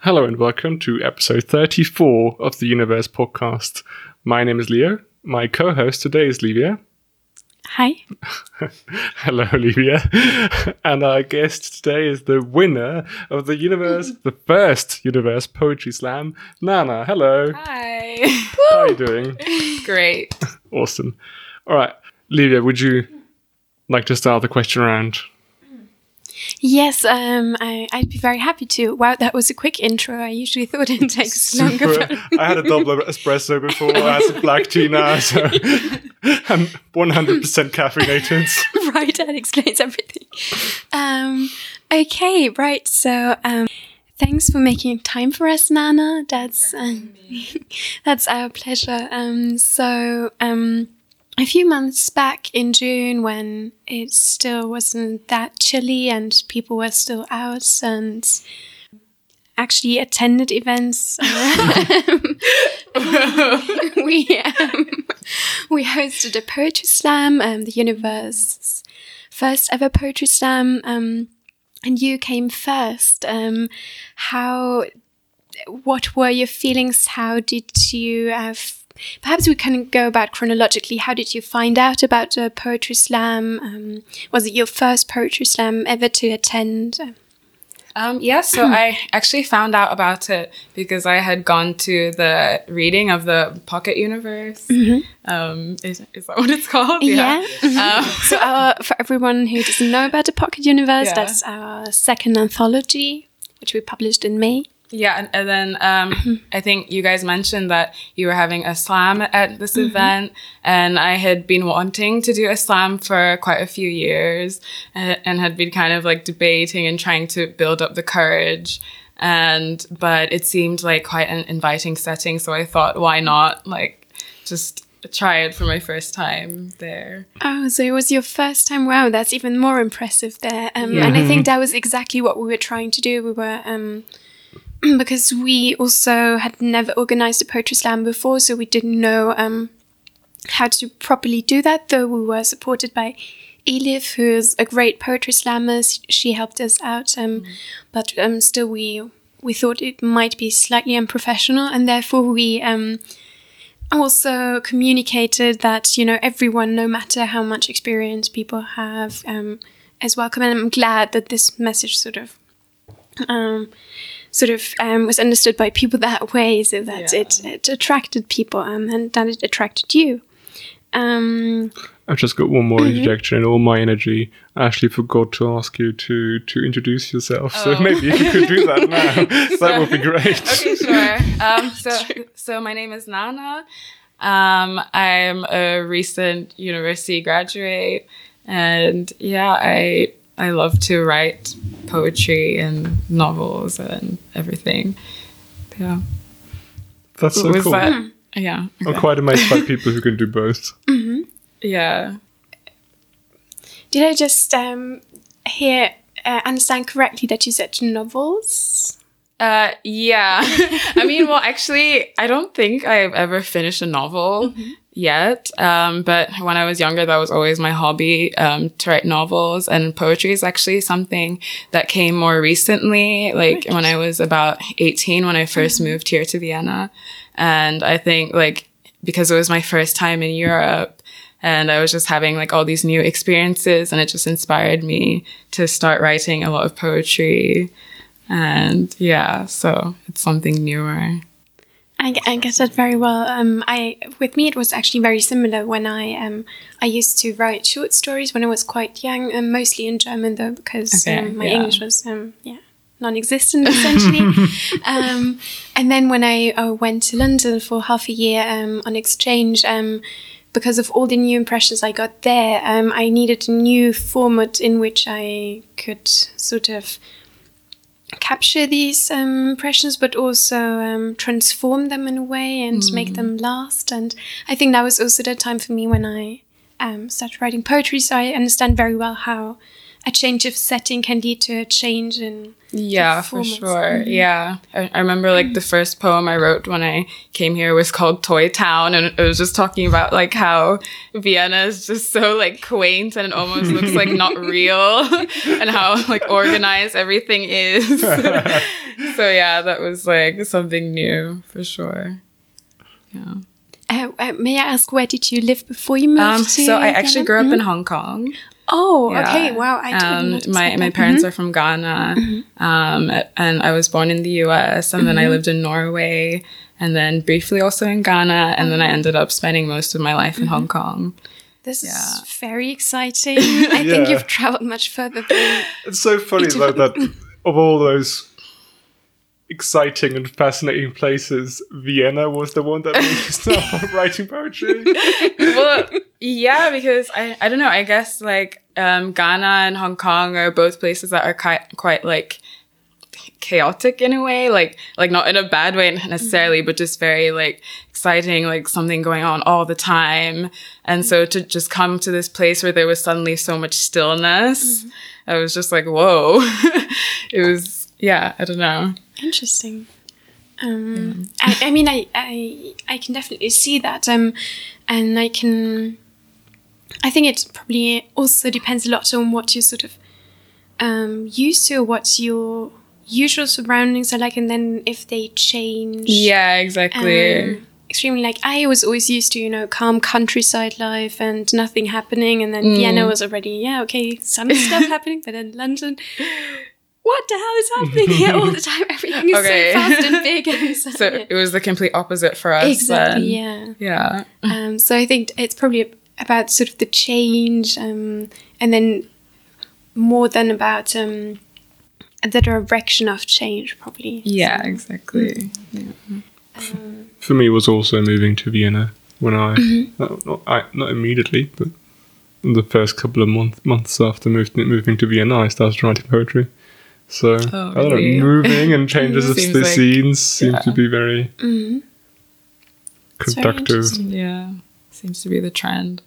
Hello and welcome to episode 34 of the Universe podcast. My name is Leo. My co-host today is Livia. Hi. Hello, Livia. And our guest today is the winner of the first Universe Poetry Slam, Nana. Hello. Hi. How are you doing? Great. Awesome. All right. Livia, would you like to start the question round? Yes, I'd be very happy to. Wow, that was a quick intro. I usually thought it takes longer. I had a double espresso before. I had some black tea now, so I'm 100% caffeinated. Right, that explains everything. Okay, right. So, thanks for making time for us, Nana. That's our pleasure. A few months back in June, when it still wasn't that chilly and people were still out and actually attended events, we hosted a poetry slam, the Universe's first ever poetry slam, and you came first. What were your feelings? How did you perhaps we can go about chronologically. How did you find out about the poetry slam? Was it your first poetry slam ever to attend? So I actually found out about it because I had gone to the reading of the Pocket Universe. Mm-hmm. Is that what it's called? Yeah. So for everyone who doesn't know about the Pocket Universe, that's our second anthology, which we published in May. Yeah, and then I think you guys mentioned that you were having a slam at this event, and I had been wanting to do a slam for quite a few years and had been kind of like debating and trying to build up the courage. But it seemed like quite an inviting setting, so I thought, why not just try it for my first time there. Oh, so it was your first time. Wow, that's even more impressive there. And I think that was exactly what we were trying to do. We were... because we also had never organized a poetry slam before, so we didn't know how to properly do that, though we were supported by Elif, who is a great poetry slammer. She helped us out, but still we thought it might be slightly unprofessional, and therefore we also communicated that, everyone, no matter how much experience people have, is welcome. And I'm glad that this message sort of was understood by people that way, so that it attracted people and that it attracted you. I've just got one more interjection. In all my energy, I actually forgot to ask you to introduce yourself. Oh. So maybe if you could do that now, that would be great. Okay, sure. So my name is Nana. I'm a recent university graduate, and I love to write poetry and novels and everything. Yeah. That's so cool. Yeah. I'm quite amazed by people who can do both. Mm-hmm. Yeah. Did I just understand correctly that you said novels? Yeah. I mean, well, actually, I don't think I've ever finished a novel yet. But when I was younger, that was always my hobby, to write novels. And poetry is actually something that came more recently, when I was about 18, when I first moved here to Vienna. And I think because it was my first time in Europe and I was just having all these new experiences, and it just inspired me to start writing a lot of poetry. And so it's something newer. I get that very well. With me, it was actually very similar when I used to write short stories when I was quite young, mostly in German though, because my English was non-existent essentially. And then when I went to London for half a year on exchange, because of all the new impressions I got there, I needed a new format in which I could sort of capture these impressions, but also transform them in a way and make them last. And I think that was also the time for me when I started writing poetry. So I understand very well how a change of setting can lead to a change in for sure. Yeah, I remember like the first poem I wrote when I came here was called Toy Town, and it was just talking about like how Vienna is just so like quaint and it almost looks like not real, and how like organized everything is. So yeah, that was like something new for sure. Yeah. May I ask, where did you live before you moved to? So I actually grew up in Hong Kong. Oh, yeah. Okay. Wow. I didn't know. My parents are from Ghana, and I was born in the US, and then I lived in Norway, and then briefly also in Ghana, and then I ended up spending most of my life in Hong Kong. This is very exciting. I think you've traveled much further than... It's so funny though that of all those exciting and fascinating places, Vienna was the one that made you start writing poetry. Well, yeah, because I don't know, I guess like Ghana and Hong Kong are both places that are quite like chaotic in a way, like not in a bad way necessarily, but just very like exciting, like something going on all the time. And so to just come to this place where there was suddenly so much stillness, I was just like, whoa. It was, I don't know. Interesting. I mean, I can definitely see that. And I think it probably also depends a lot on what you're sort of used to, what your usual surroundings are like, and then if they change. Yeah, exactly. Extremely, like, I was always used to, calm countryside life and nothing happening, and then Vienna was already, some stuff happening, but then London... What the hell is happening here all the time? Everything is so fast and big. And so it was the complete opposite for us. Exactly, then. Yeah. So I think it's probably about sort of the change, and then more than about the direction of change, probably. Yeah, exactly. Yeah. For me, it was also moving to Vienna when not immediately, but the first couple of months after moving to Vienna, I started writing poetry. So, I don't know, moving and changes of the scenes seem to be very conductive. Yeah, seems to be the trend.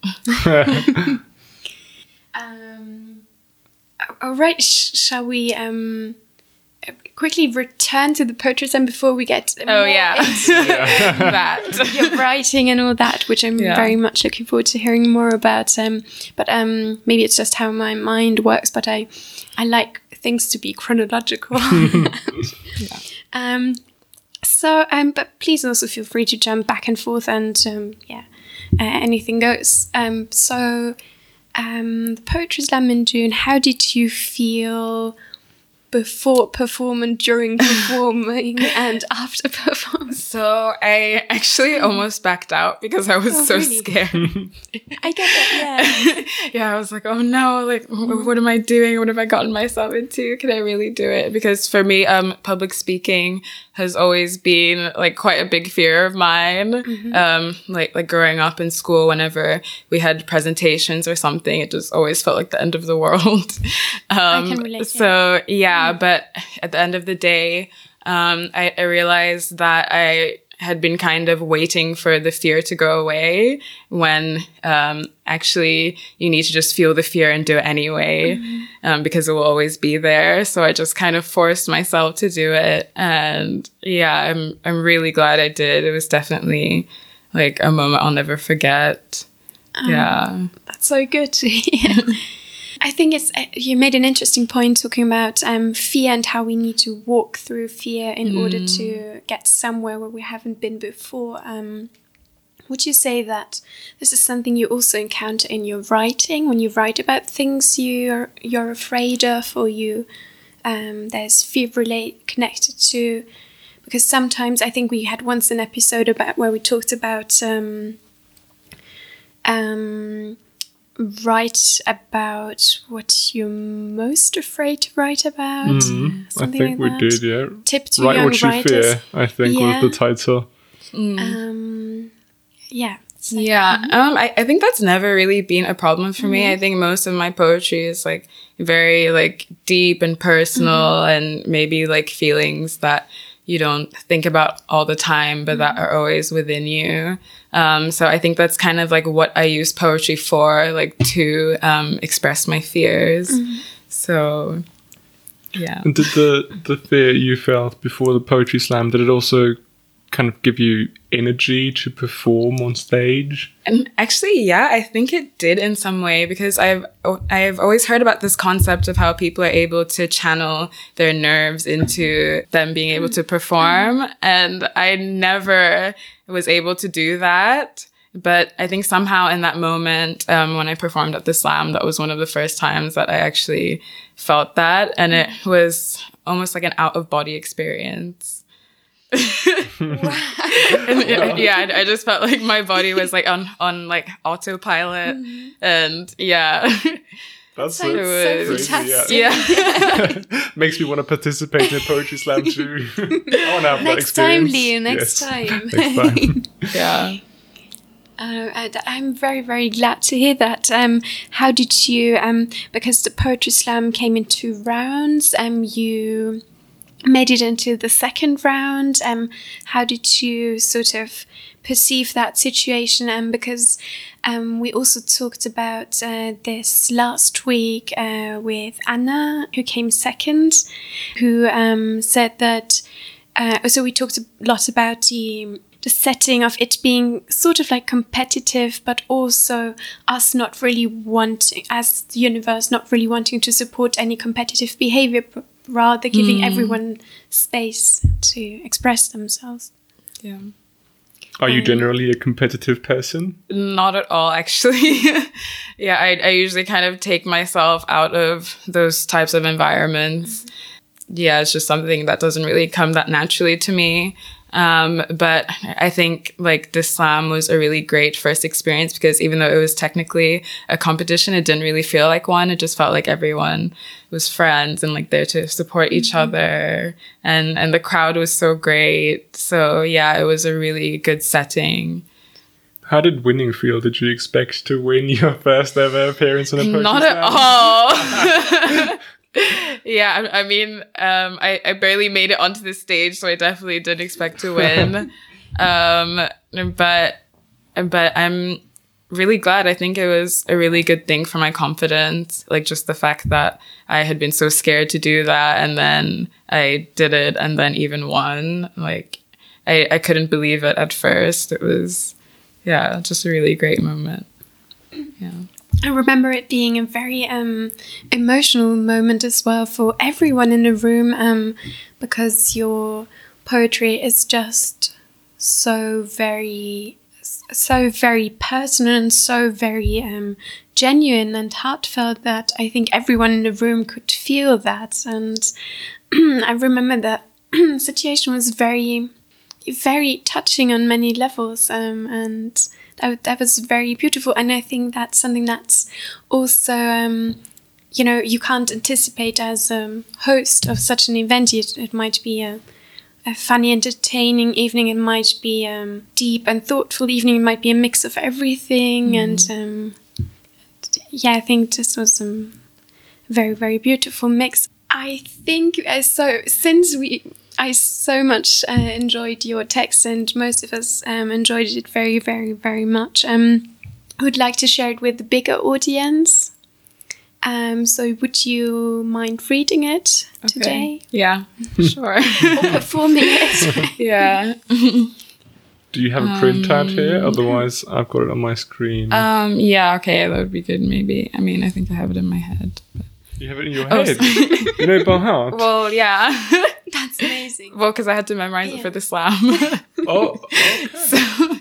All right, shall we quickly return to the poetry slam before we get into that your writing and all that, which I'm very much looking forward to hearing more about. But maybe it's just how my mind works, but I like things to be chronological. But please also feel free to jump back and forth, and anything goes. The Poetry Slam in June, how did you feel before performing, during performing, and after performing? So I actually almost backed out because I was so scared. I get that, yeah. I was like, oh no, like, what am I doing? What have I gotten myself into? Can I really do it? Because for me, public speaking has always been like quite a big fear of mine. Like growing up in school, whenever we had presentations or something, it just always felt like the end of the world. I can relate. So but at the end of the day, I realized that I had been kind of waiting for the fear to go away, when actually you need to just feel the fear and do it anyway, because it will always be there. So I just kind of forced myself to do it, and I'm really glad I did. It was definitely like a moment I'll never forget. That's so good to hear. I think you made an interesting point talking about fear and how we need to walk through fear in order to get somewhere where we haven't been before. Would you say that this is something you also encounter in your writing, when you write about things you're afraid of, or there's fear connected to? Because sometimes, I think we had once an episode where we talked about write about what you're most afraid to write about. I think we did, yeah. Tip to Write young what you writers. fear, I think, was the title. I think that's never really been a problem for me. I think most of my poetry is like very like deep and personal, and maybe like feelings that you don't think about all the time, but that are always within you. So I think that's kind of like what I use poetry for, like to express my fears. So, yeah. And did the fear you felt before the poetry slam, did it also kind of give you energy to perform on stage? And actually, yeah, I think it did in some way, because I've always heard about this concept of how people are able to channel their nerves into them being able to perform. And I never was able to do that. But I think somehow in that moment, when I performed at the slam, that was one of the first times that I actually felt that. And it was almost like an out-of-body experience. Yeah, I just felt like my body was like on like autopilot, and yeah. That's so crazy, yeah. Makes me want to participate in a poetry slam too. I want to have that experience. Next time. Next time. Yeah. And I'm very, very glad to hear that. How did you, because the poetry slam came in 2 rounds, you made it into the second round. How did you sort of perceive that situation? Because we also talked about this last week with Anna, who came second, who said that, so we talked a lot about the setting of it being sort of like competitive, but also us not really wanting, as the universe, not really wanting to support any competitive behavior, but rather giving everyone space to express themselves. Yeah. Are you generally a competitive person? Not at all, actually. Yeah, I usually kind of take myself out of those types of environments. Yeah, it's just something that doesn't really come that naturally to me. But I think like the slam was a really great first experience, because even though it was technically a competition, it didn't really feel like one. It just felt like everyone was friends and like there to support each other. And the crowd was so great. So yeah, it was a really good setting. How did winning feel? Did you expect to win your first ever appearance on a poetry Not slam? at all. Yeah, I mean, I barely made it onto the stage, so I definitely didn't expect to win. But I'm really glad. I think it was a really good thing for my confidence. Like just the fact that I had been so scared to do that, and then I did it, and then even won. Like I couldn't believe it at first. It was, yeah, just a really great moment. Yeah. I remember it being a very emotional moment as well for everyone in the room, because your poetry is just so very personal and so very genuine and heartfelt that I think everyone in the room could feel that. And I remember that situation was very, very touching on many levels, and that was very beautiful. And I think that's something that's also, you can't anticipate as a host of such an event. It might be a funny, entertaining evening. It might be a deep and thoughtful evening. It might be a mix of everything. And yeah, I think this was a very, very beautiful mix. I think since I so much enjoyed your text, and most of us enjoyed it very, very, very much. I would like to share it with the bigger audience. So would you mind reading it today? Yeah, sure. Or performing it? Yeah. Do you have a printout here? Otherwise, I've got it on my screen. Yeah, okay, that would be good maybe. I mean, I think I have it in my head. But... You have it in your head? You know it by heart? Well, yeah. That's amazing. Well, because I had to memorize it for the slam. Oh, okay. So,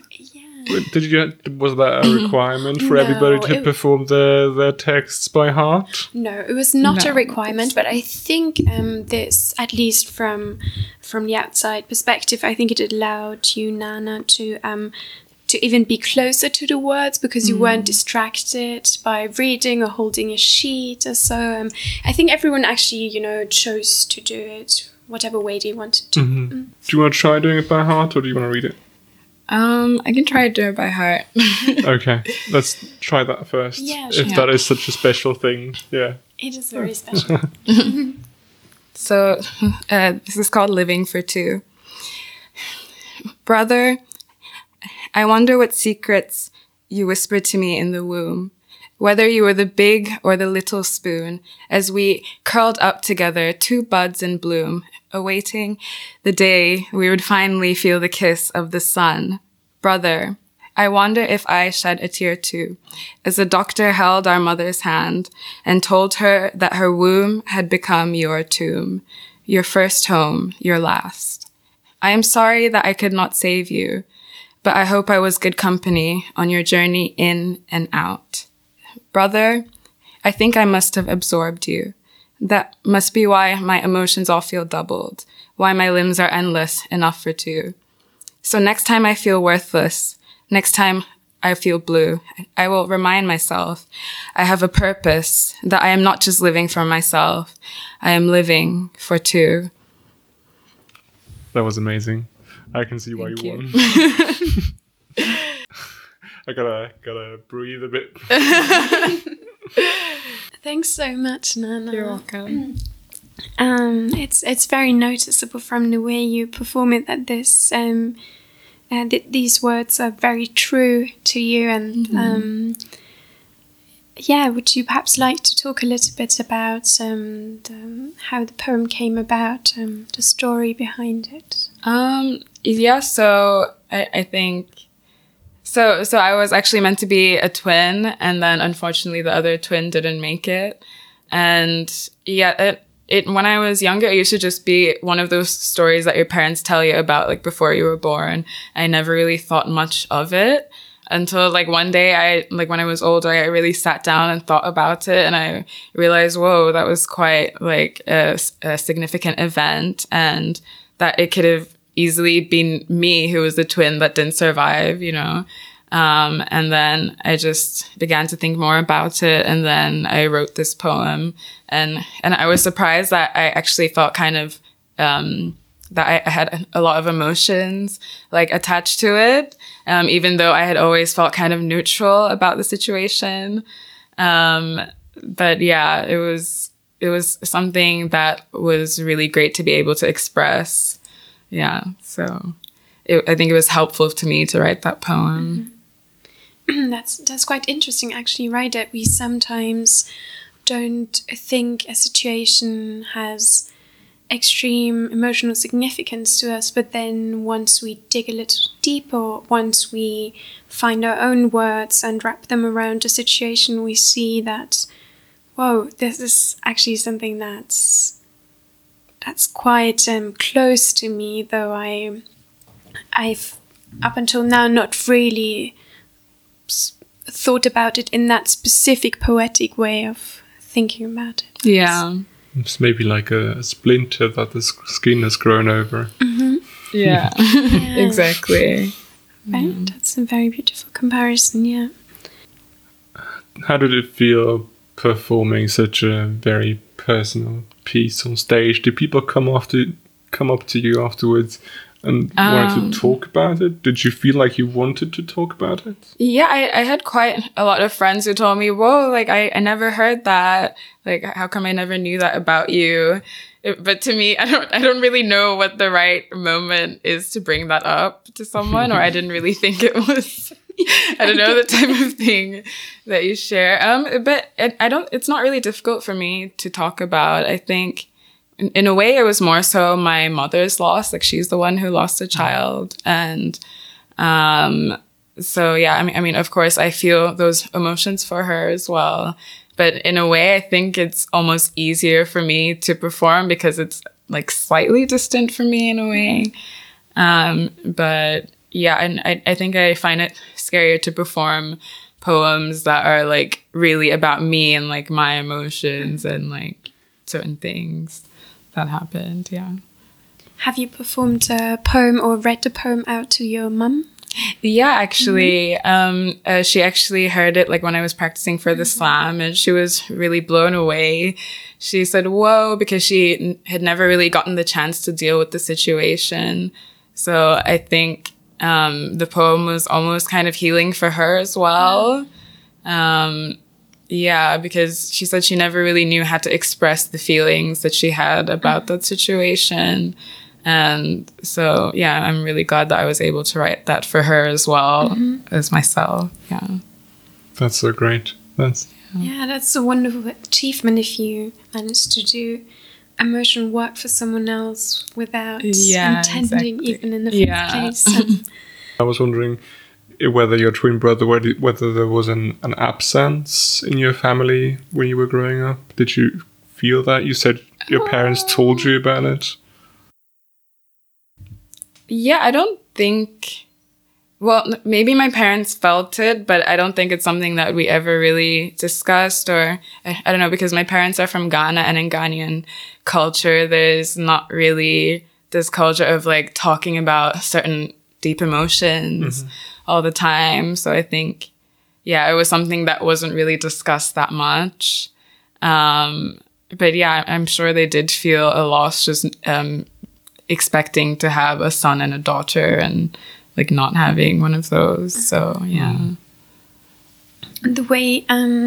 yeah. Was that a requirement for everybody to perform their texts by heart? No, it was not a requirement, but I think this, at least from the outside perspective, I think it allowed you, Nana, to even be closer to the words, because you weren't distracted by reading or holding a sheet or so. I think everyone actually, chose to do it whatever way they wanted to. Mm-hmm. Do you want to try doing it by heart, or do you want to read it? I can try to do it by heart. Okay, let's try that first. Yeah, if that is such a special thing, yeah. It is very special. So, this is called Living for Two. Brother, I wonder what secrets you whispered to me in the womb. whether you were the big or the little spoon, as we curled up together, 2 buds in bloom, awaiting the day we would finally feel the kiss of the sun. Brother, I wonder if I shed a tear too, as the doctor held our mother's hand and told her that her womb had become your tomb, your first home, your last. I am sorry that I could not save you, but I hope I was good company on your journey in and out. Brother, I think I must have absorbed you. That must be why my emotions all feel doubled, why my limbs are endless enough for 2. So next time I feel worthless, next time I feel blue, I will remind myself I have a purpose, that I am not just living for myself, I am living for 2. That was amazing. I can see why you won. I gotta breathe a bit. Thanks so much, Nana. You're welcome. It's very noticeable from the way you perform it that this these words are very true to you. And would you perhaps like to talk a little bit about how the poem came about, the story behind it? So I think. So I was actually meant to be a twin, and then unfortunately the other twin didn't make it. And when I was younger, it used to just be one of those stories that your parents tell you about, like, before you were born. I never really thought much of it until, like, one day when I was older, I really sat down and thought about it, and I realized, whoa, that was quite, like, a significant event, and that it could have easily been me who was the twin that didn't survive, you know. And then I just began to think more about it, and then I wrote this poem, and I was surprised that I actually felt kind of that I had a lot of emotions like attached to it, even though I had always felt kind of neutral about the situation. But yeah, it was something that was really great to be able to express. Yeah, so I think it was helpful to me to write that poem. That's quite interesting, actually, right? That we sometimes don't think a situation has extreme emotional significance to us, but then once we dig a little deeper, once we find our own words and wrap them around a situation, we see that, whoa, this is actually something that's quite close to me, though I've up until now not really thought about it in that specific poetic way of thinking about it. Yeah. It's maybe like a splinter that the skin has grown over. Mm-hmm. Yeah. Exactly. Right, that's a very beautiful comparison, yeah. How did it feel performing such a very personal piece on stage? Did people come up to you afterwards and wanted to talk about it? Did you feel like you wanted to talk about it? Yeah, I had quite a lot of friends who told me, whoa, like I never heard that. Like, how come I never knew that about you? But to me, I don't really know what the right moment is to bring that up to someone, or I didn't really think it was, I don't know, the type of thing that you share. But it's not really difficult for me to talk about. I think in a way it was more so my mother's loss. Like, she's the one who lost a child. And, so yeah, I mean, of course I feel those emotions for her as well. But in a way, I think it's almost easier for me to perform because it's like slightly distant from me in a way. But yeah, and I think I find it scarier to perform poems that are like really about me and like my emotions and like certain things that happened. Yeah. Have you performed a poem or read a poem out to your mum? Yeah, actually, she actually heard it like when I was practicing for the slam, and she was really blown away. She said, whoa, because she had never really gotten the chance to deal with the situation. So I think the poem was almost kind of healing for her as well. Yeah, because she said she never really knew how to express the feelings that she had about that situation. And so, yeah, I'm really glad that I was able to write that for her as well as myself. Yeah. That's so great. That's a wonderful achievement if you manage to do emotional work for someone else without intending even in the first place. I was wondering whether your twin brother, whether there was an absence in your family when you were growing up. Did you feel that? You said your parents told you about it. Yeah, I don't think... Well, maybe my parents felt it, but I don't think it's something that we ever really discussed, or I don't know, because my parents are from Ghana, and in Ghanaian culture, there's not really this culture of like talking about certain deep emotions all the time. So I think, it was something that wasn't really discussed that much. But yeah, I'm sure they did feel a loss just expecting to have a son and a daughter and like not having one of those. So yeah. The way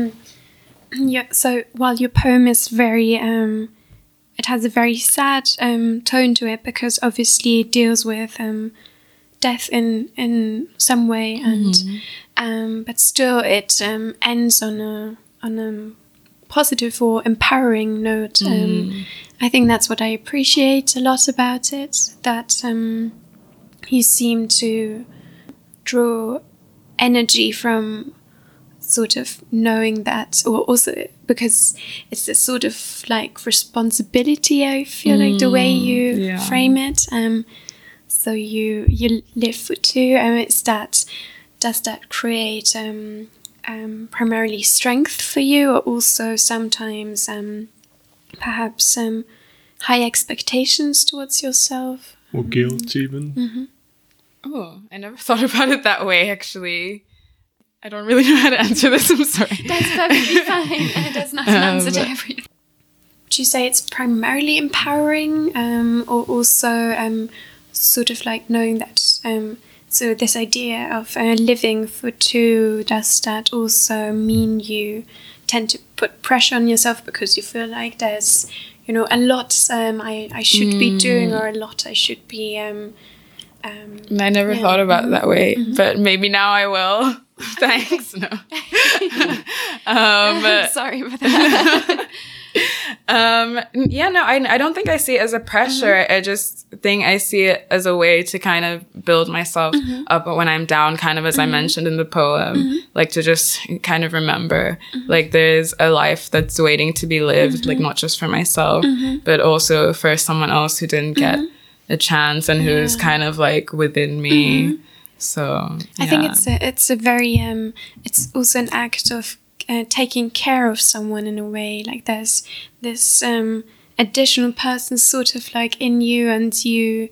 so while your poem is very it has a very sad tone to it, because obviously it deals with death in some way, and but still it ends on a positive or empowering note. I think that's what I appreciate a lot about it, that you seem to draw energy from sort of knowing that, or also because it's a sort of like responsibility, I feel like, the way you frame it. So you live for two, and does that create primarily strength for you, or also sometimes perhaps high expectations towards yourself? Or guilt even? Oh, I never thought about it that way, actually. I don't really know how to answer this, I'm sorry. That's perfectly fine. That's not an answer to everything. Would you say it's primarily empowering, or also sort of like knowing that, so this idea of living for two, does that also mean you tend to put pressure on yourself because you feel like there's, a lot I should be doing, or a lot I should be... I never thought about it that way, but maybe now I will. Thanks. No. Sorry about that. I don't think I see it as a pressure. I just think I see it as a way to kind of build myself up when I'm down, kind of as I mentioned in the poem, like to just kind of remember, like there's a life that's waiting to be lived, like not just for myself, but also for someone else who didn't get a chance and who's kind of like within me. So I think it's a very it's also an act of taking care of someone in a way. Like there's this additional person sort of like in you, and you're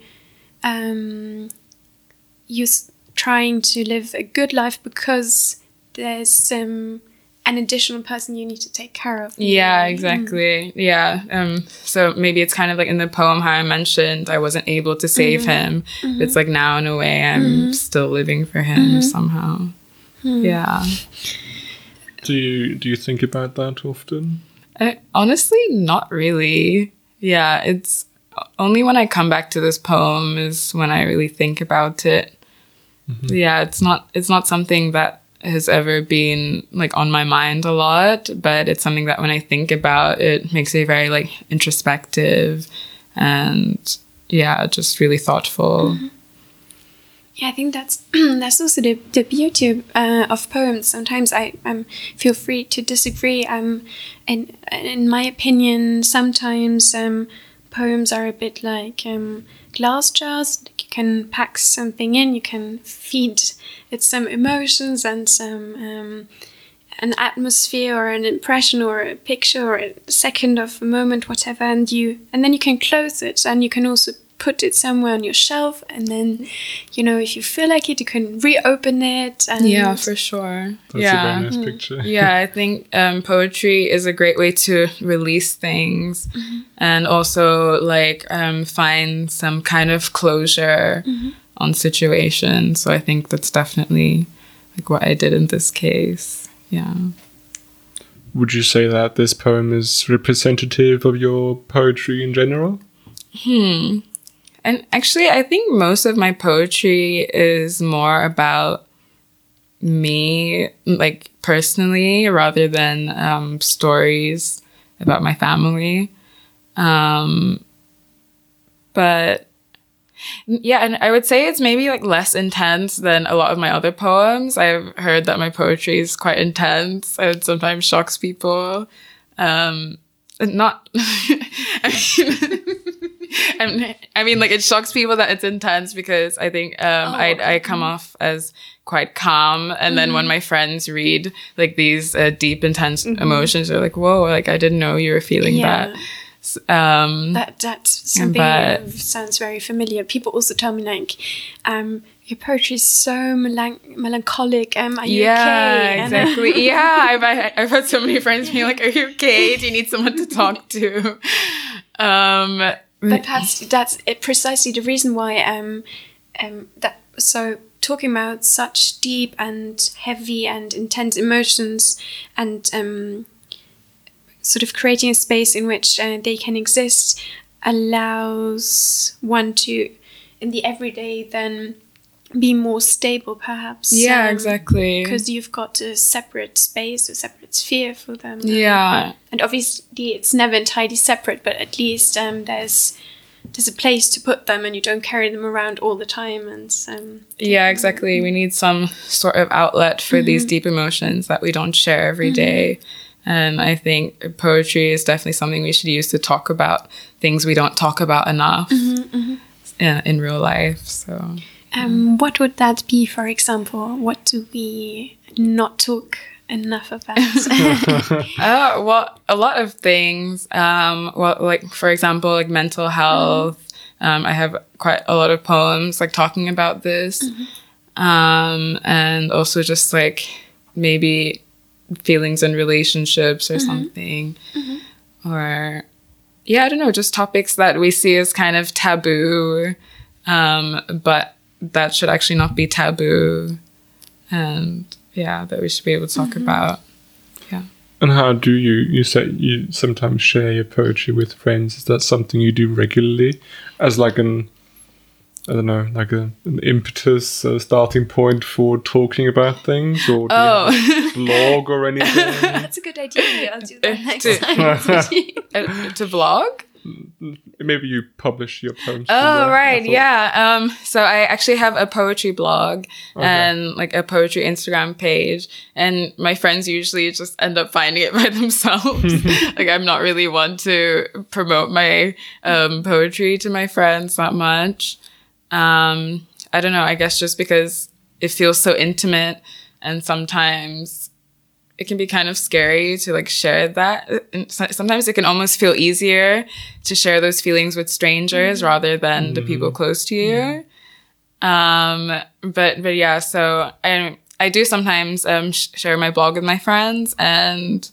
trying to live a good life because there's an additional person you need to take care of. Yeah, exactly. So maybe it's kind of like in the poem how I mentioned I wasn't able to save him. It's like now in a way I'm still living for him somehow. Yeah. Do you think about that often? Honestly, not really. Yeah, it's only when I come back to this poem is when I really think about it. Yeah, it's not something that has ever been like on my mind a lot, but it's something that when I think about it makes me very like introspective and just really thoughtful. Yeah, I think that's also the beauty of poems. Sometimes I feel free to disagree. In my opinion, sometimes poems are a bit like glass jars. You can pack something in, you can feed it some emotions and some an atmosphere or an impression or a picture or a second of a moment, whatever, and then you can close it, and you can also put it somewhere on your shelf, and then if you feel like it, you can reopen it. And yeah, for sure. That's a very nice picture. Yeah, I think poetry is a great way to release things and also like find some kind of closure on situations. So I think that's definitely like what I did in this case. Yeah. Would you say that this poem is representative of your poetry in general? And actually, I think most of my poetry is more about me, like personally, rather than stories about my family. But yeah, and I would say it's maybe like less intense than a lot of my other poems. I've heard that my poetry is quite intense and sometimes shocks people. Not, I mean, like it shocks people that it's intense because I think I come off as quite calm, and then when my friends read like these deep, intense emotions, they're like, "Whoa! Like I didn't know you were feeling that." That's something sounds very familiar. People also tell me like, your poetry is so melancholic. Are you okay? Yeah, exactly. Yeah, I've had so many friends being like, "Are you okay? Do you need someone to talk to?" But that's precisely the reason why so talking about such deep and heavy and intense emotions and sort of creating a space in which they can exist allows one to, in the everyday, then be more stable, perhaps. Yeah, exactly. Because you've got a separate space, a separate sphere for them. Yeah. And obviously it's never entirely separate, but at least there's a place to put them and you don't carry them around all the time. And yeah, exactly. We need some sort of outlet for these deep emotions that we don't share every day. And I think poetry is definitely something we should use to talk about things we don't talk about enough in real life. So, what would that be, for example? What do we not talk enough about? Well, a lot of things. Well, like for example, like mental health. I have quite a lot of poems like talking about this, and also just like maybe feelings in relationships or something, or I don't know, just topics that we see as kind of taboo, but that should actually not be taboo, and that we should be able to talk about. And how do you say you sometimes share your poetry with friends? Is that something you do regularly as like an impetus, a starting point for talking about things, or do you have a blog or anything? That's a good idea. I'll do that next time. To vlog? Maybe you publish your poems. Oh, right. Yeah. So I actually have a poetry blog and like a poetry Instagram page, and my friends usually just end up finding it by themselves. Like I'm not really one to promote my poetry to my friends that much. I don't know, I guess just because it feels so intimate, and sometimes it can be kind of scary to like share that. And sometimes it can almost feel easier to share those feelings with strangers rather than the people close to you. But yeah, so I do sometimes share my blog with my friends, and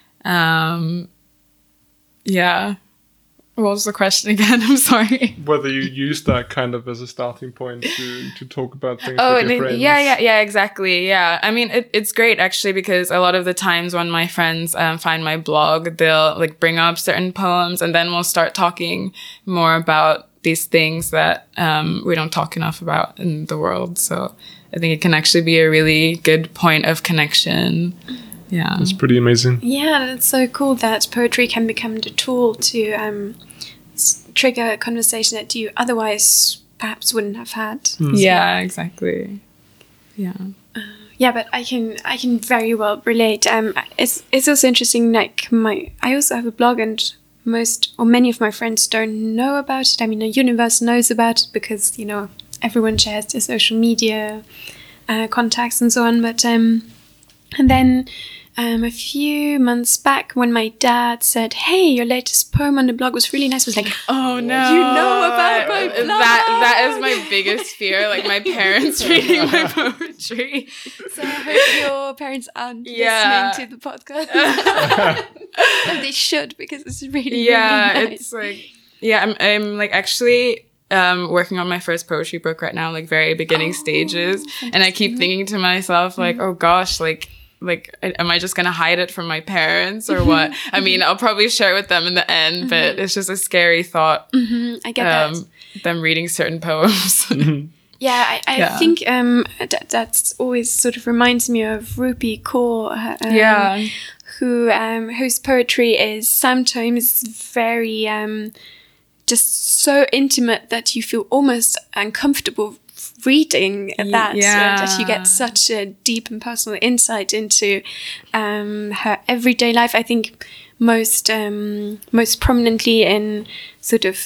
what was the question again? I'm sorry. Whether you use that kind of as a starting point to talk about things with your friends. Yeah, exactly. Yeah. I mean, it's great actually, because a lot of the times when my friends find my blog, they'll like bring up certain poems, and then we'll start talking more about these things that we don't talk enough about in the world. So I think it can actually be a really good point of connection. Yeah. It's pretty amazing. Yeah, that's so cool that poetry can become the tool to trigger a conversation that you otherwise perhaps wouldn't have had. Yeah, exactly. Yeah. Yeah, but I can very well relate. It's also interesting, like I also have a blog, and many of my friends don't know about it. I mean, the universe knows about it because, everyone shares their social media contacts and so on. But and then a few months back, when my dad said, "Hey, your latest poem on the blog was really nice," I was like, "Oh no, you know about my blog?" That is my biggest fear, like my parents reading my poetry. So I hope your parents aren't listening to the podcast. And they should, because it's really, really nice. It's like, I'm like actually working on my first poetry book right now, like very beginning stages. Fantastic. And I keep thinking to myself, like, oh gosh, like, am I just going to hide it from my parents or what? I mean, I'll probably share it with them in the end, but it's just a scary thought. I get that. Them reading certain poems. Yeah, I think that's always sort of reminds me of Rupi Kaur. Whose poetry is sometimes very just so intimate that you feel almost uncomfortable reading that. That you get such a deep and personal insight into her everyday life. I think most prominently in sort of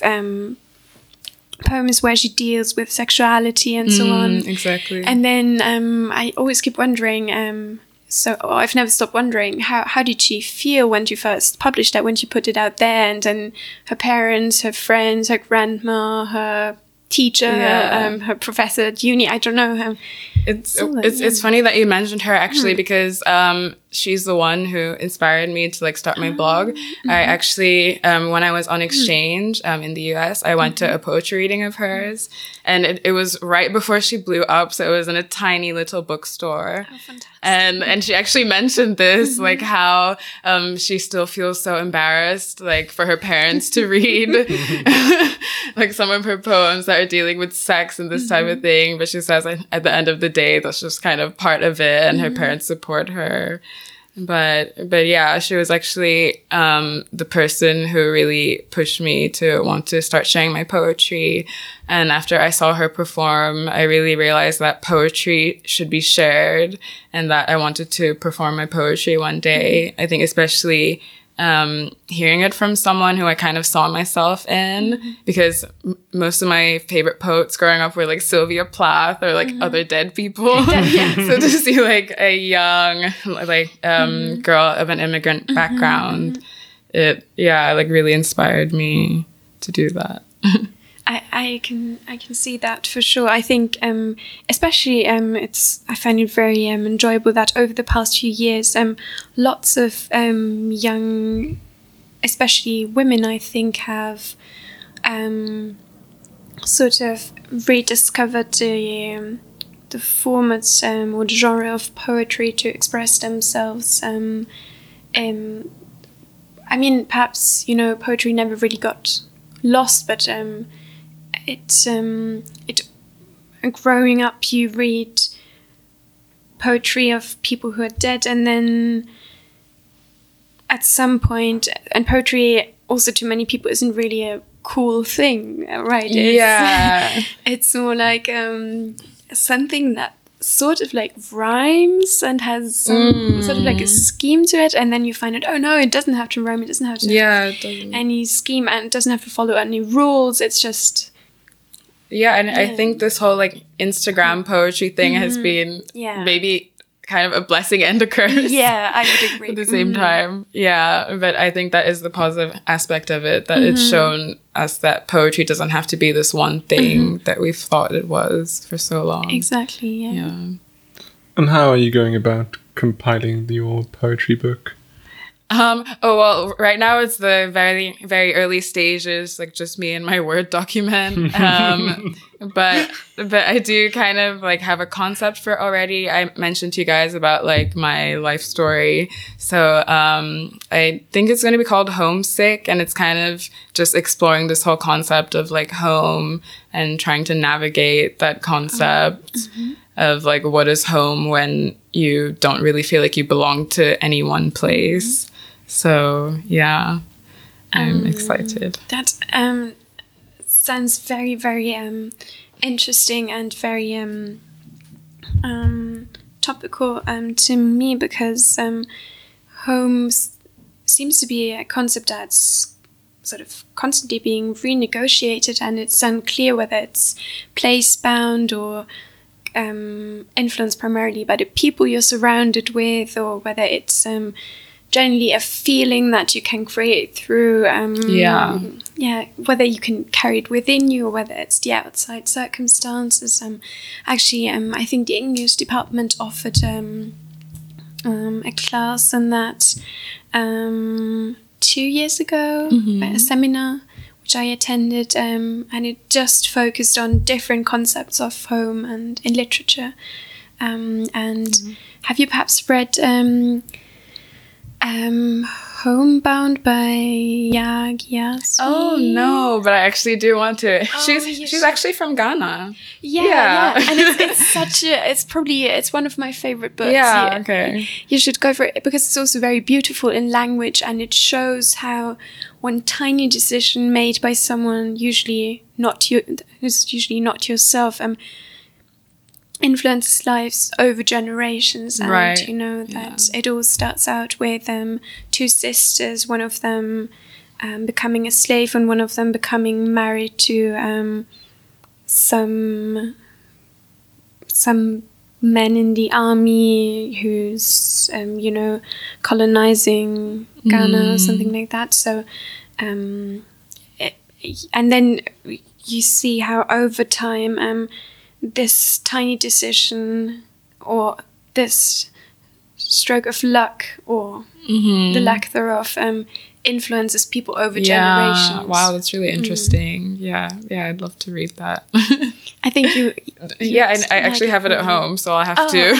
poems where she deals with sexuality and so on. Exactly. And then I always keep wondering, so I've never stopped wondering, how did she feel when she first published that, when she put it out there, and then her parents, her friends, her grandma, her teacher, her professor at uni, I don't know. It's funny that you mentioned her, actually, because she's the one who inspired me to like start my blog. I actually, when I was on exchange in the US, I went to a poetry reading of hers, and it was right before she blew up, so it was in a tiny little bookstore. Oh, fantastic. And she actually mentioned this, like how she still feels so embarrassed, like for her parents to read like some of her poems that are dealing with sex and this type of thing. But she says at the end of the day, that's just kind of part of it, and her parents support her. But yeah, she was actually the person who really pushed me to want to start sharing my poetry. And after I saw her perform, I really realized that poetry should be shared, and that I wanted to perform my poetry one day. I think especially hearing it from someone who I kind of saw myself in, because most of my favorite poets growing up were like Sylvia Plath or like other dead people. So to see like a young girl of an immigrant background, it like really inspired me to do that. I can see that for sure. I think especially I find it very enjoyable that over the past few years lots of young, especially women, I think, have sort of rediscovered the format or the genre of poetry to express themselves. I mean, perhaps, poetry never really got lost, but growing up, you read poetry of people who are dead, and then at some point, and poetry also to many people isn't really a cool thing, right? It's more like something that sort of like rhymes and has some sort of like a scheme to it, and then you find out, oh no, it doesn't have to rhyme, it doesn't have to have any scheme, and it doesn't have to follow any rules. It's just I think this whole like Instagram poetry thing has been maybe kind of a blessing and a curse. Yeah, I would agree. At the same time. Yeah, but I think that is the positive aspect of it, that it's shown us that poetry doesn't have to be this one thing that we've thought it was for so long. Exactly, yeah. And how are you going about compiling your poetry book? Well, right now it's the very, very early stages, like just me and my Word document. But I do kind of like have a concept for it already. I mentioned to you guys about like my life story. So, I think it's going to be called Homesick, and it's kind of just exploring this whole concept of like home and trying to navigate that concept of like, what is home when you don't really feel like you belong to any one place. So, yeah, I'm excited. That sounds very, very interesting and very topical to me, because home seems to be a concept that's sort of constantly being renegotiated, and it's unclear whether it's place-bound or influenced primarily by the people you're surrounded with, or whether it's generally a feeling that you can create through whether you can carry it within you or whether it's the outside circumstances. Actually, I think the English department offered a class on that 2 years ago, a seminar which I attended, and it just focused on different concepts of home and in literature. And have you perhaps read Homebound by Yaa Gyasi. Oh no, but I actually do want to. Oh, She's actually from Ghana. Yeah. And it's one of my favorite books. Yeah, okay. You should go for it because it's also very beautiful in language, and it shows how one tiny decision made by someone who's usually not yourself influences lives over generations. And right. you know that it all starts out with two sisters, one of them becoming a slave and one of them becoming married to some men in the army who's colonizing Ghana or something like that. So and then you see how over time this tiny decision or this stroke of luck or the lack thereof influences people over generations. Wow, that's really interesting. Yeah, I'd love to read that. I think you and I actually have it at home, so I'll have to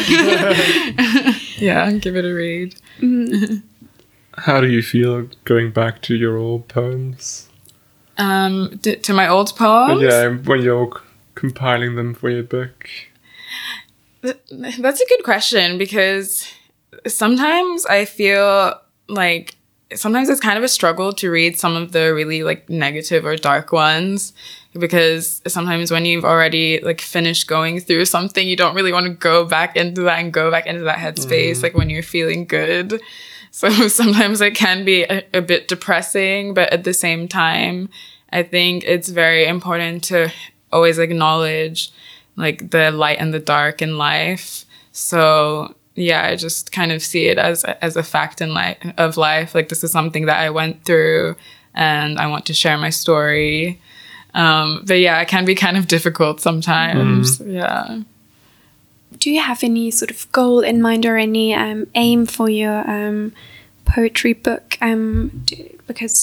give it a read. How do you feel going back to your old poems? To my old poems? Yeah, when you're compiling them for your book. That's a good question, because sometimes I feel like sometimes it's kind of a struggle to read some of the really like negative or dark ones, because sometimes when you've already like finished going through something, you don't really want to go back into that headspace like when you're feeling good. So sometimes it can be a bit depressing, but at the same time, I think it's very important to always acknowledge like the light and the dark in life. So yeah, I just kind of see it as a fact of life. Like, this is something that I went through and I want to share my story. But yeah, it can be kind of difficult sometimes. Yeah. Do you have any sort of goal in mind or any aim for your poetry book? Because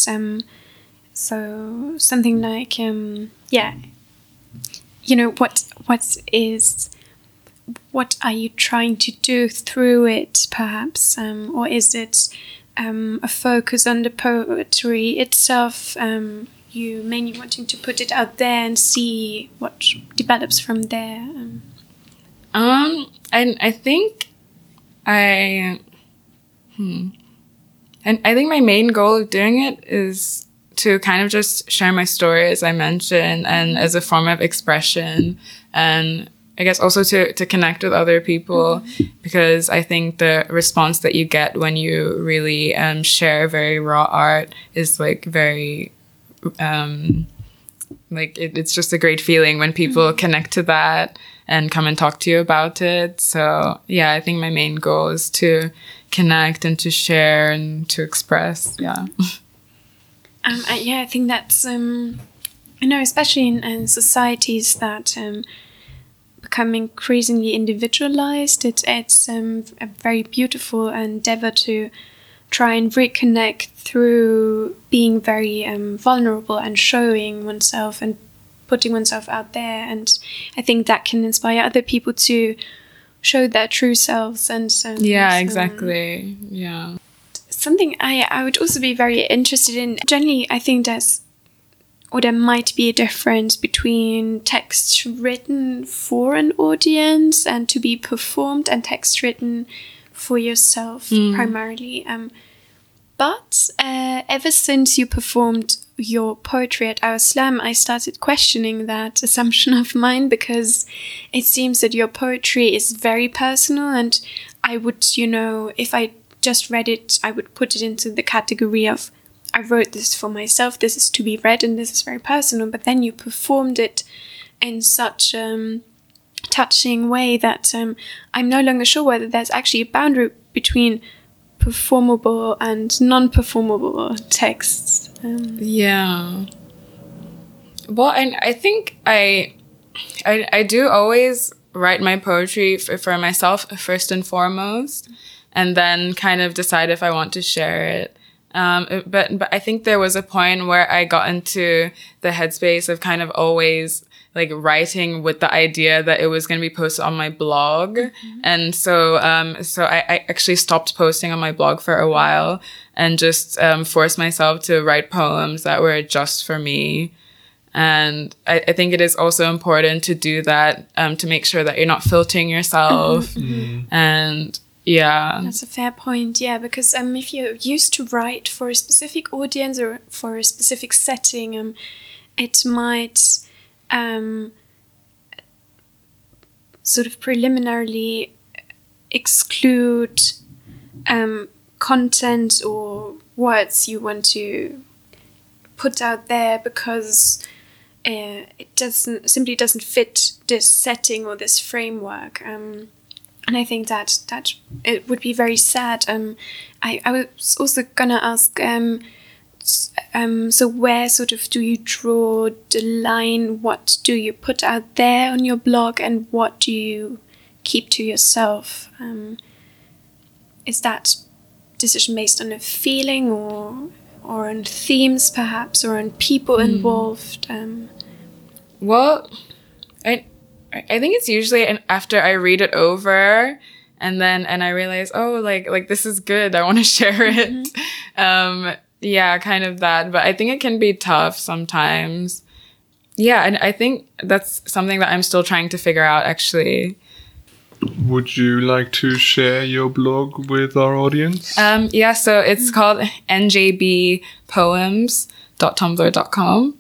so something like what are you trying to do through it, perhaps, or is it a focus on the poetry itself? You mainly wanting to put it out there and see what develops from there. And I think and I think my main goal of doing it is to kind of just share my story, as I mentioned, and as a form of expression, and I guess also to connect with other people, because I think the response that you get when you really share very raw art is like very it's just a great feeling when people connect to that and come and talk to you about it. So yeah, I think my main goal is to connect and to share and to express. Yeah. I think that's especially in societies that become increasingly individualized. It's a very beautiful endeavor to try and reconnect through being very vulnerable and showing oneself and putting oneself out there. And I think that can inspire other people to show their true selves. And exactly. Yeah. Something I would also be very interested in. Generally, I think there might be a difference between text written for an audience and to be performed, and text written for yourself primarily. But ever since you performed your poetry at our slam, I started questioning that assumption of mine, because it seems that your poetry is very personal, and I would, if I just read it, I would put it into the category of, I wrote this for myself, this is to be read, and this is very personal. But then you performed it in such touching way that I'm no longer sure whether there's actually a boundary between performable and non-performable texts. Yeah. Well, and I think I do always write my poetry for myself first and foremost, and then kind of decide if I want to share it. But I think there was a point where I got into the headspace of kind of always like writing with the idea that it was going to be posted on my blog. And so I actually stopped posting on my blog for a while and just forced myself to write poems that were just for me. And I think it is also important to do that, to make sure that you're not filtering yourself. And yeah. That's a fair point, yeah, because if you're used to write for a specific audience or for a specific setting, it might sort of preliminarily exclude content or words you want to put out there because it simply doesn't fit this setting or this framework. And I think that it would be very sad. I was also gonna ask, so where sort of do you draw the line? What do you put out there on your blog, and what do you keep to yourself? Is that decision based on a feeling or on themes perhaps, or on people involved? Well, I think it's usually after I read it over and I realize, oh, like this is good, I want to share it. Yeah, kind of that. But I think it can be tough sometimes. Yeah, and I think that's something that I'm still trying to figure out, actually. Would you like to share your blog with our audience? Yeah, so it's called njbpoems.tumblr.com.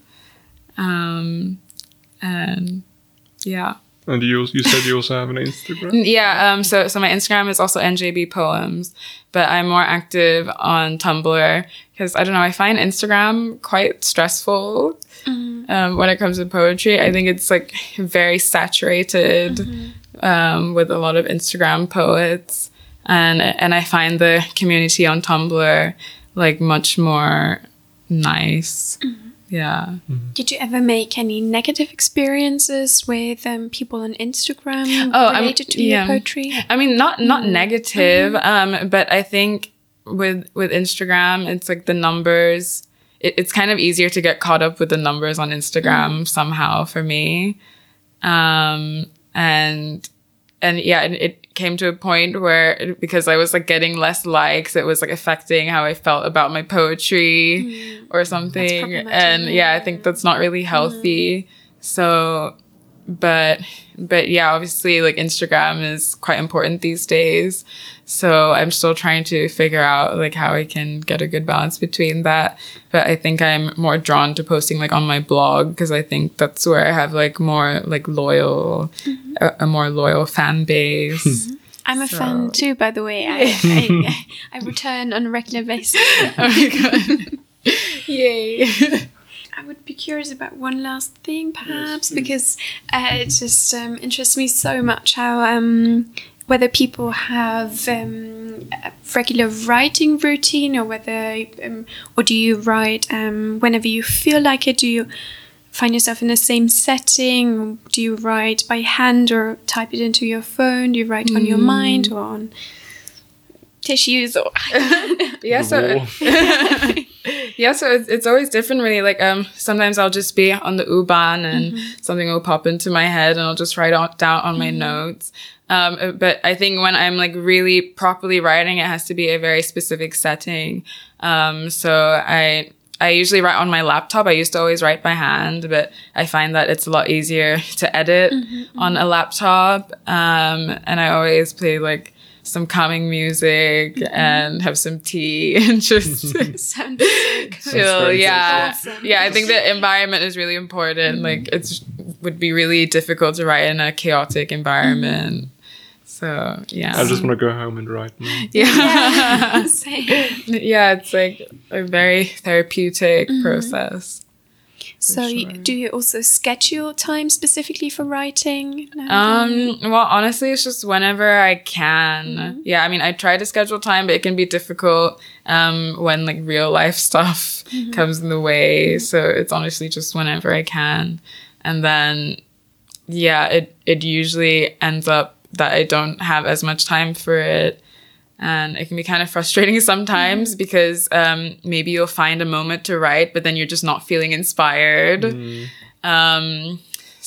And yeah. And you said you also have an Instagram? Yeah, so my Instagram is also njbpoems, but I'm more active on Tumblr because, I don't know, I find Instagram quite stressful when it comes to poetry. I think it's like very saturated with a lot of Instagram poets, and I find the community on Tumblr like much more nice. Yeah. Did you ever make any negative experiences with people on Instagram related to your poetry? I mean, not negative, but I think with Instagram, it's like the numbers. It's kind of easier to get caught up with the numbers on Instagram somehow for me, and yeah, it came to a point where because I was like getting less likes, it was like affecting how I felt about my poetry or something. And yeah, I think that's not really healthy. So, but yeah, obviously like Instagram is quite important these days. So I'm still trying to figure out like how I can get a good balance between that. But I think I'm more drawn to posting like on my blog because I think that's where I have like more like loyal, a more loyal fan base. I'm a fan too, by the way. I return on a regular basis. Oh my god. Yay. I would be curious about one last thing, perhaps, because it just interests me so much how whether people have a regular writing routine, or whether or do you write whenever you feel like it? Do you find yourself in the same setting? Do you write by hand or type it into your phone? Do you write on your mind or on tissues? Or yeah, so it's always different, really. Like sometimes I'll just be on the U-Bahn and something will pop into my head and I'll just write down on my notes. But I think when I'm like really properly writing, it has to be a very specific setting. So I usually write on my laptop. I used to always write by hand, but I find that it's a lot easier to edit on a laptop. And I always play like some calming music and have some tea and just sounds so chill. Yeah. Awesome. Yeah. I think the environment is really important. Like would be really difficult to write in a chaotic environment. So yeah. I just want to go home and write now. Yeah. Same. Yeah, it's like a very therapeutic process. So do you also schedule time specifically for writing? Well, honestly, it's just whenever I can. Yeah, I mean, I try to schedule time, but it can be difficult when like real life stuff comes in the way. So it's honestly just whenever I can. And then, yeah, it usually ends up that I don't have as much time for it. And it can be kind of frustrating sometimes because maybe you'll find a moment to write, but then you're just not feeling inspired.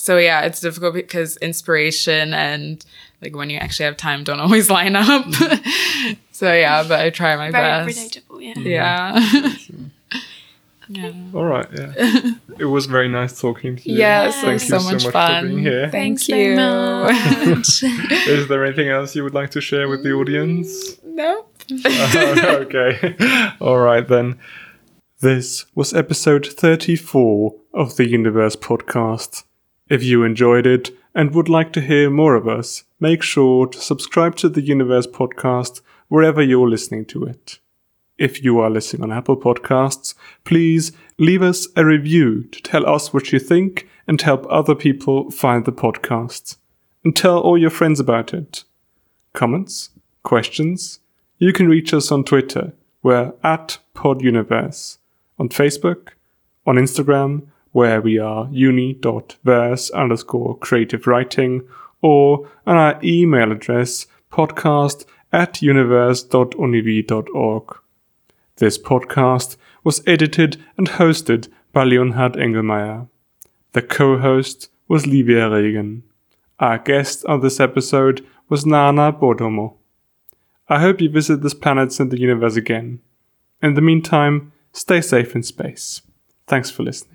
So yeah, it's difficult because inspiration and like when you actually have time don't always line up. So yeah, but I try my best. Very relatable, yeah. Yeah. All right, yeah. It was very nice talking to you. Yes, Thank you so much fun. for being here. Thanks Thank very you. much. Is there anything else you would like to share with the audience? Nope. Okay. All right, then. This was episode 34 of the Universe podcast. If you enjoyed it and would like to hear more of us, make sure to subscribe to the Universe podcast wherever you're listening to it. If you are listening on Apple Podcasts, please leave us a review to tell us what you think and help other people find the podcast. And tell all your friends about it. Comments? Questions? You can reach us on Twitter. We're @PodUniverse. On Facebook, on Instagram, where we are uni.verse_creative writing, or on our email address podcast@universe.univ.org. This podcast was edited and hosted by Leonhard Engelmeyer. The co-host was Livia Regen. Our guest on this episode was Nana Bodomo. I hope you visit this planet and the universe again. In the meantime, stay safe in space. Thanks for listening.